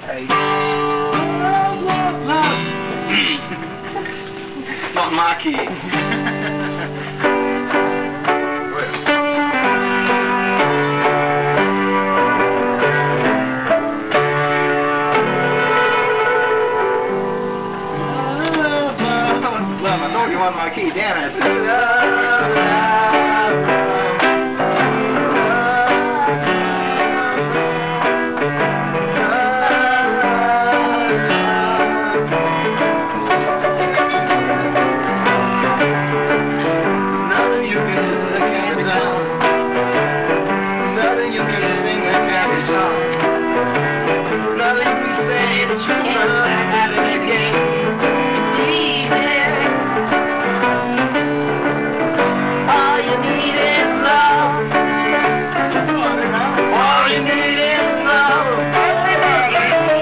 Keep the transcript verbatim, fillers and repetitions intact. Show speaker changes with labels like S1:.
S1: Hey. Love, love, love. Not my key. Love, I told you on my key, Dan. I said, love, love, love. Nothing you can say that you love.